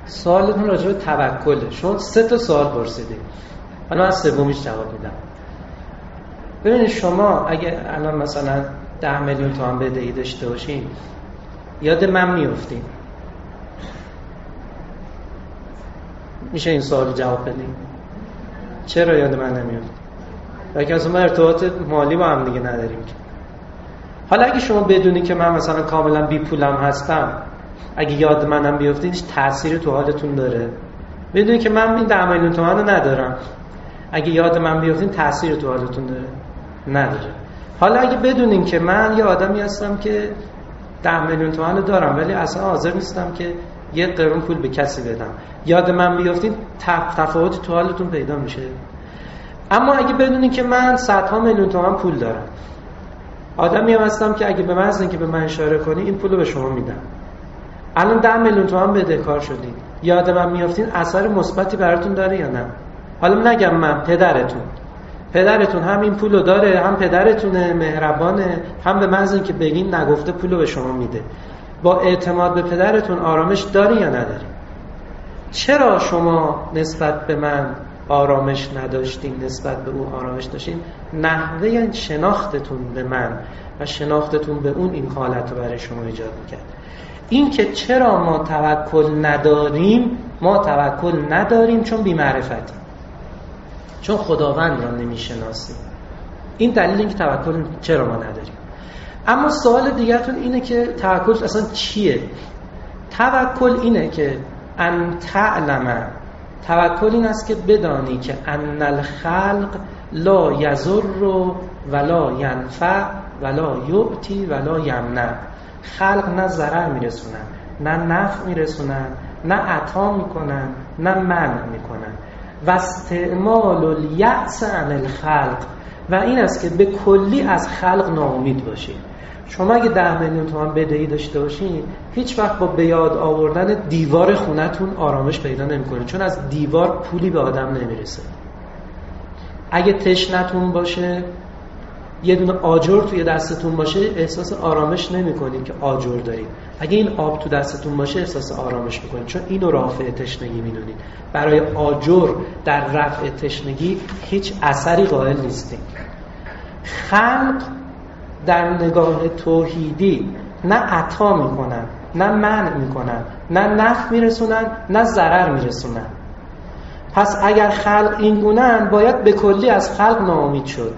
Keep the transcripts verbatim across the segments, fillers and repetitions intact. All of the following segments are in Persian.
سوالتون راجع به توکله. شما سه تا سوال پرسیدید، حالا من سومیش جواب میدم. ببینید شما اگه الان مثلا ده میلیون تومان بدهی داشته باشین، یاد من میافتین؟ میشه این سوال جواب بدین؟ چرا یاد من نمیافت؟ بلکه اصلا ما ارتباط مالی با هم دیگه نداریم. حالا اگه شما بدونی که من مثلا کاملا بی پولم هستم، اگه یاد منم بیافتین هیچ تأثیری تو حالتون داره؟ بدونی که من این ده میلیون تومان رو ندارم، اگه یاد من بیافتین تأثیری تو حالتون داره؟ نداره. حالا اگه بدونین که من یه آدمی هستم که ده میلیون تومان رو دارم ولی اصلا حاضر نیستم که یه قرون پول به کسی بدم، یاد من بیافتین تفاوتی تو حالتون پیدا میشه. اما اگه بدونین که من صدها میلیون تومان پول دارم، آدمی هم هستم که اگه به من هستن که به من اشاره کنی این پول رو به شما میدم، الان ده میلیون تومان بدهکار شدین، یاد من میافتین، اثر مثبتی براتون داره یا نه؟ حالا نگم من، پدرتون پدرتون هم این پولو داره، هم پدرتونه مهربانه، هم به محض اینکه بگین نگفته پولو به شما میده. با اعتماد به پدرتون آرامش داری یا نداری؟ چرا شما نسبت به من آرامش نداشتین، نسبت به اون آرامش داشتین؟ نحوه شناختتون به من و شناختتون به اون این حالت رو برای شما ایجاد میکرد. این که چرا ما توکل نداریم، ما توکل نداریم چون بی‌معرفتیم، چون خداوند را نمیشناسیم. این دلیل اینکه توکل چرا ما نداریم. اما سوال دیگه‌تون اینه که توکل اصلا چیه؟ توکل اینه که ان تعلم، توکل این است که بدانی که ان الخلق لا یضر ولا ینفع ولا یعطی ولا یمنع. خلق نه ضرر میرسونن، نه نفع میرسونن، نه عطا میکنن، نه منع میکنن. و استعمال الیأس عن الخلق، و این است که به کلی از خلق ناامید باشید. شما اگه ده میلیون تومان بدهی داشته باشین، هیچ وقت با به یاد آوردن دیوار خونتون آرامش پیدا نمی‌کنید، چون از دیوار پولی به آدم نمیرسه. اگه تشنتون باشه، یه دونه آجر توی دستتون باشه، احساس آرامش نمی‌کنید که آجر دارید. اگه این آب تو دستتون باشه احساس آرامش می‌کنید، چون اینو رافع تشنگی می‌دونید. برای آجر در رفع تشنگی هیچ اثری قائل نیستید. خلق در نگاه توحیدی نه عطا میکنن، نه منع میکنن، نه نفع میرسونن، نه ضرر میرسونن. پس اگر خلق این گونه‌اند، باید به کلی از خلق ناامید شد.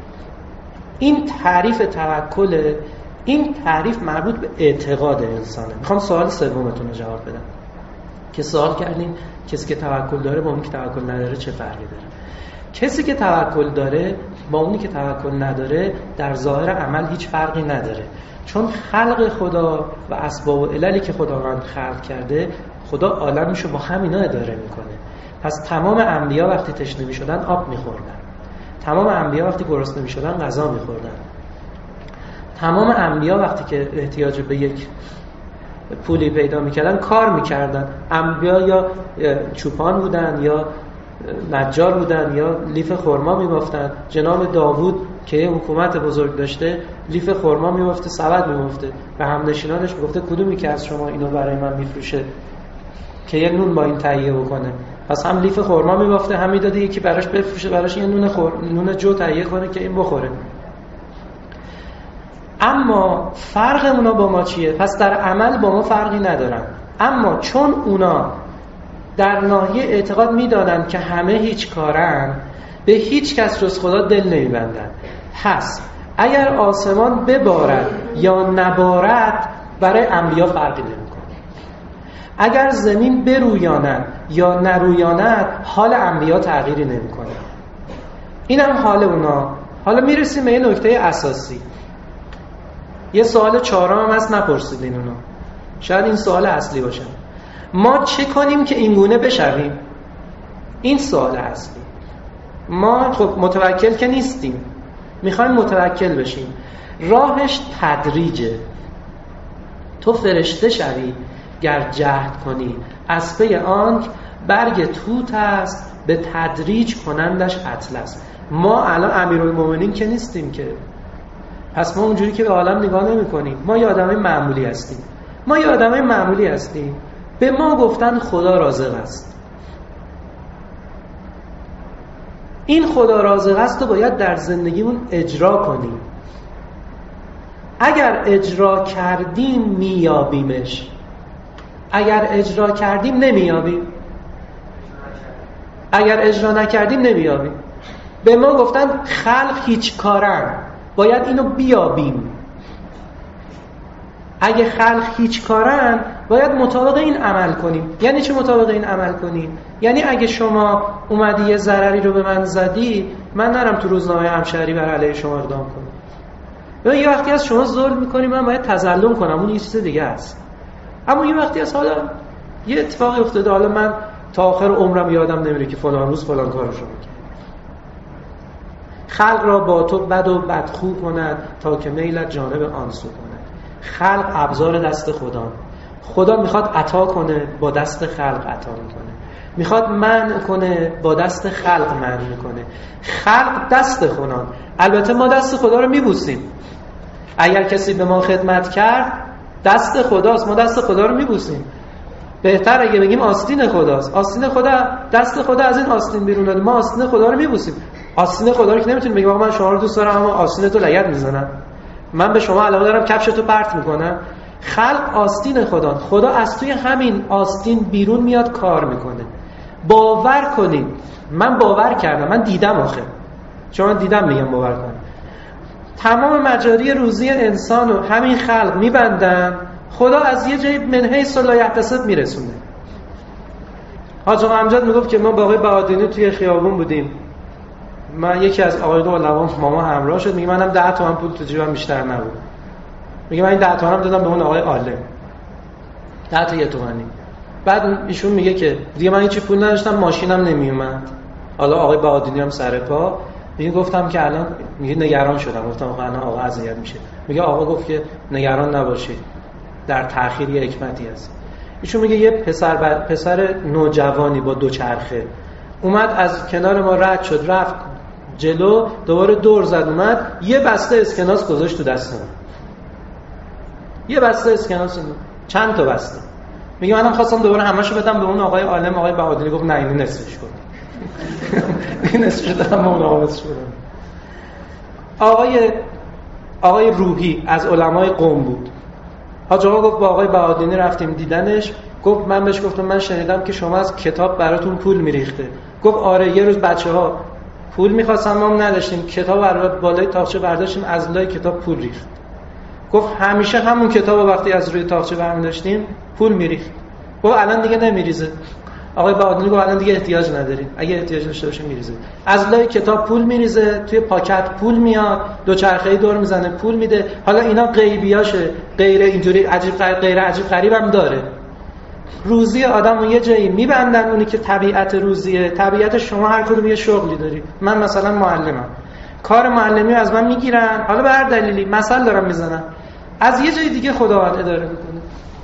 این تعریف توکل، این تعریف مربوط به اعتقاد انسانه. میخوام سوال سومتون رو جواب بدم که سوال کردین کسی که توکل داره با اون که توکل نداره چه فرقی داره. کسی که توکل داره با اونی که توکل نداره در ظاهر عمل هیچ فرقی نداره، چون خلق خدا و اسباب و عللی که خداوند خلق کرده، خدا عالمشو با همینا اداره میکنه. پس تمام انبیا وقتی تشنه میشدن آب میخوردن، تمام انبیا وقتی گرسنه میشدن غذا میخوردن، تمام انبیا وقتی که احتیاج به یک پولی پیدا میکردن کار میکردن. انبیا یا چوپان بودن یا نجار بودن یا لیف خرما میبافتن. جناب داوود که یه حکومت بزرگ داشته، لیف خرما میبافته، سبد میبافته، به همنشینانش میگفته کدومی که از شما اینو برای من میفروشه که یه نون با این تهیه بکنه. پس هم لیف خرما میبافته، هم میداده یکی براش بفروشه، براش یه نون خور... نون جو تهیه کنه که این بخوره. اما فرق اونا با ما چیه؟ پس در عمل با ما فرقی ندارن، اما چون اونا در ناحیه اعتقاد میدادن که همه هیچ کارن، به هیچ کس جز خدا دل نمیبندن. پس اگر آسمان ببارد یا نبارد برای انبیا فرقی نمیکنه. اگر زمین برویاند یا نرویاند حال انبیا تغییری نمیکنه. اینم حال اونا. حالا میرسیم به یه نکته اساسی. یه سوال چهارم هم هست نپرسیدین اونو، شاید این سوال اصلی باشه. ما چه کنیم که اینگونه بشویم؟ این سوال اصلی. ما خب متوکل که نیستیم، میخوایم متوکل بشیم. راهش تدریجه. تو فرشته شوی گر جهد کنی، از پی آنک برگ توت است به تدریج کنندش اطلس. ما الان امیرالمومنین که نیستیم که، پس ما اونجوری که به عالم نگاه نمی کنیم. ما یه آدمای معمولی هستیم. ما یه آدمای معمولی هستیم. به ما گفتن خدا رازق است. این خدا رازق است رو باید در زندگیمون اجرا کنیم. اگر اجرا کردیم میابیمش، اگر اجرا کردیم نمیابیم، اگر اجرا نکردیم نمیابیم. به ما گفتن خلق هیچ کارن، باید اینو بیابیم. اگه خلق هیچ کارن باید مطابق این عمل کنیم. یعنی چه مطابق این عمل کنیم؟ یعنی اگه شما اومدی یه ضرری رو به من زدی، من نرم تو روزنامه همشهری بر علیه شما اقدام کنم. ببین یه وقتی از شما ظلم می‌کنی من باید تظلم کنم، اون یه چیز دیگه است. اما یه وقتی از حالا یه اتفاقی افتاده، حالا من تا آخر عمرم یادم نمیره که فلان روز فلان کارو شما کرد. خلق را با تو بد و بدخو کند تا که میلت جانب آن سو کند. خلق ابزار دست خدا. خدا میخواد عطا کنه، با دست خلق عطا میکنه. میخواد منع کنه، با دست خلق منع میکنه. خلق دست خدا. البته ما دست خدا رو میبوسیم. اگر کسی به ما خدمت کرد دست خداست، ما دست خدا رو میبوسیم. بهتر اگه بگیم آستین خداست. آستین خدا، دست خدا از این آستین بیرون داده، ما آستین خدا رو میبوسیم. آستین خدا رو که نمیتونیم بگیم آقا من شما رو دوست دارم اما آستین تو لگد میزنم، من به شما علاقه دارم کفش تو پرت میکنم. خلق آستین خدا. خدا از توی همین آستین بیرون میاد کار میکنه. باور کنید، من باور کردم، من دیدم آخه، چون من دیدم میگم باور کنید. تمام مجاری روزی انسان رو همین خلق میبندن، خدا از یه جایی منهی صلا یحتسب میرسونه. حاج آقا امجد میگفت که ما با آقای بهادینی توی خیابون بودیم، من یکی از آقای علما ماما همراه شد، میگه منم ده تومن پول تو جیبم بیشتر نبود، میگه من این ده تومنم دادم به اون آقای عالم، ده تا یه تومنی. بعد ایشون میگه که دیگه من هیچ پول نداشتم، ماشینم نمیومد. حالا آقای بهادینی هم سر پا. میگه گفتم که الان، میگه نگران شدم، گفتم آقا الان آقا اذیت میشه. میگه آقا گفت که نگران نباشید، در تأخیر یه حکمتی هست. ایشون میگه یه پسر بر... پسر نوجوانی با دوچرخه اومد از کنار ما رد شد، رفت جلو، دوباره دور زد اومد، یه بسته اسکناس گذاشت تو دست من. یه بسته اسکناس، چند تا بسته. میگه منم خواستم دوباره همه‌شو بدم به اون آقای عالم. آقای بهادری گفت نه اینو نصفش کن. این نصفش دادم به اون آقا نصفش بدم. آقای آقای روحی از علمای قم بود. حاج آقا گفت با آقای بهادینی رفتیم دیدنش، گفت من بهش گفتم من شنیدم که شما از کتاب براتون پول میریخته. گفت آره، یه روز بچه‌ها پول می‌خواستن ما هم نداشتیم، کتاب برای بالای تاقچه برداشتیم، از لای کتاب پول ریخت. گفت همیشه همون کتابو وقتی از روی تاقچه برمی‌داشتیم پول میریخت. گفت الان دیگه نمیریزه. آقای بهادینی گفت الان دیگه احتیاج نداریم، اگه احتیاج داشته باشه میریزه. از لای کتاب پول میریزه، توی پاکت پول میاد، دوچرخه‌ای دور میزنه پول میده. حالا اینا غیبیاشه، غیر اینجوری عجیب غیر عجیب غریب هم داره. روزی آدمو یه جایی میبندن، اونی که طبیعت روزیه. طبیعت شما هر کدوم یه شغلی داری. من مثلا معلمم، کار معلمی از من میگیرن، حالا به هر دلیلی مثل دارم میزنم، از یه جای دیگه خداوند اداره میکنه.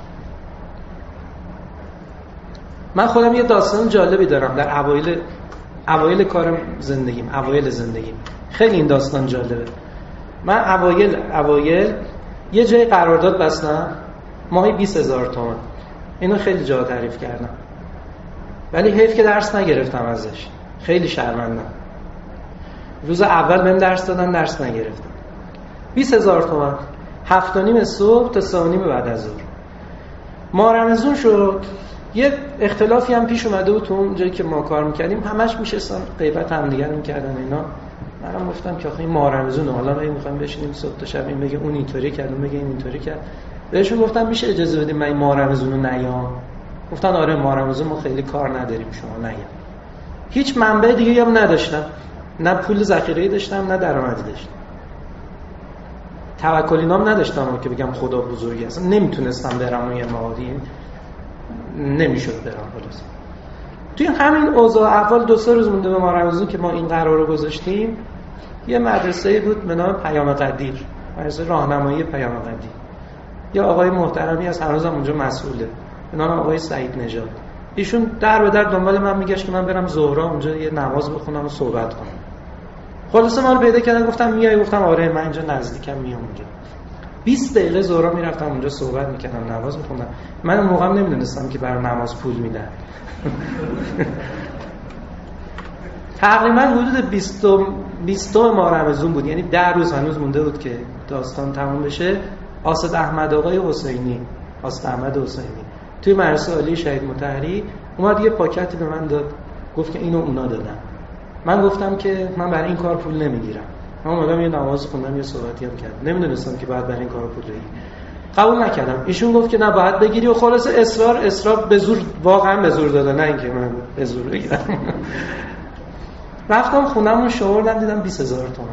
من خودم یه داستان جالبی دارم در اوایل اوایل کارم زندگیم، اوایل زندگیم خیلی این داستان جالبه. من اوایل اوایل یه جای قرارداد بستم، ماهی بیست هزار تومان. اینو خیلی جا تعریف کردم، ولی حیف که درس نگرفتم ازش، خیلی شرمندم. روز اول بهم درس دادن، درس نگرفتم. بیست هزار تومان، هفت و نیم صبح تا سه و نیم بعد از ظهر. ما رمضان شد، یه اختلافی هم پیش اومده بود تو اون جایی که ما کار میکردیم، همش میشستن غیبت هم دیگر میکردن اینا. منم گفتم که آخه این ماه رمضان، حالا ما میخوایم بشینیم صبح تا شب این بگه اون اینطوری کرد، اون بگه این اینطوری کرد. بهشون گفتم میشه اجازه بدیم من این ماه رمضان رو نیام؟ گفتن آره ماه رمضان ما خیلی کار نداریم، شما نیام. هیچ منبع دیگه هم نداشتم، نه پول ذخیره‌ای داشتم نه درآمدی داشتم. توکلینام نداشتم که بگم خدا بزرگی است، نمیتونستم برم اون یه ماهی، نمیشد برم. خلاص توی همین اوضاع اول دو سه روز مونده به ماه رمضان که ما این قرار رو گذاشتیم، یه مدرسه‌ای بود به نام پیام قدیر، مدرسه راهنمایی پیام قدیر. یا آقای محترمی از هنوزم اونجا مسئوله به نام آقای سعید نژاد. ایشون در به در دنبال من میگشت که من برم ظهرا اونجا یه نماز بخونم و صحبت کنم. خلاص ما رو پیدا کردن، گفتم میای؟ گفتم آره من اینجا نزدیکم، میام اونجا. بیست دقیقه ظهر میرفتم اونجا صحبت میکردم، نماز میخوندم. من اون موقع نمیدونستم که برای نماز پول میدن. تقریبا حدود بیست ماه رمضان بود، یعنی ده روز هنوز مونده بود که داستان تموم بشه. آسد احمد آقای حسینی، آسد احمد حسینی توی مدرسه عالی شهید مطهری اومد یه پاکتی به من داد، گفت که اینو اونا دادن. من گفتم که من برای این کار پول نمیگیرم. من اومدم یه نماز خوندم، یه صحبتی هم کردم، نمیدونستم که باید برای این کار پول بگیرم. قبول نکردم. ایشون گفت که نه باید بگیری و خلاص اصرار اصرار به زور، واقعا به زور دادن، نه اینکه من به زور بگیرم. رفتم خونم رو شوردم، دیدم بیست هزار تومان.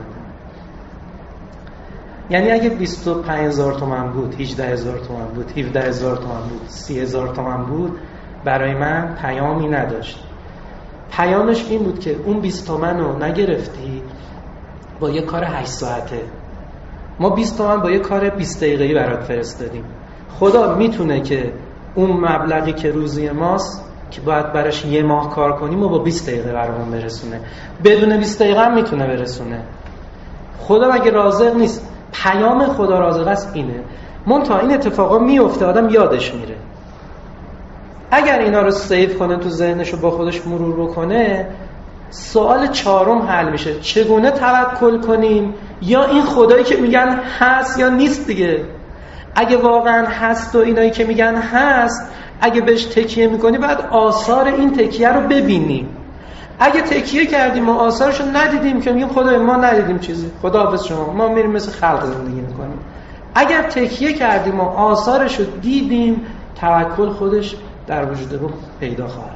یعنی اگه بیست و پنج هزار تومان بود، هجده هزار تومان بود، هفده هزار تومان بود، سی هزار تومان بود، برای من پیامی نداشت. پیامش این بود که اون بیست تومن رو نگرفتی با یه کار هشت ساعته. ما بیست تومن با یه کار بیست دقیقه‌ای برات فرستادیم. خدا میتونه که اون مبلغی که روزی ماست که باید براش یه ماه کار کنیم و با بیست دقیقه برامون برسونه. بدون بیست دقیقه هم میتونه برسونه. خدا مگه رازق نیست؟ پیام خدا رازق است اینه. منتها این اتفاقا میفته، آدم یادش میره. اگر اینا رو سیو کنه تو ذهنش و با خودش مرور بکنه، سوال چهارم حل میشه. چگونه توکل کنیم؟ یا این خدایی که میگن هست یا نیست دیگه. اگه واقعا هست و اینایی که میگن هست، اگه بهش تکیه میکنی باید آثار این تکیه رو ببینیم. اگه تکیه کردیم و آثارشو ندیدیم که میگیم خدای ما ندیدیم چیزی، خداحافظ شما، ما میریم مثل خلق زندگی میکنیم. اگر تکیه کردیم و آثارشو دیدیم، توکل خودش در وجود ما پیدا خواهد.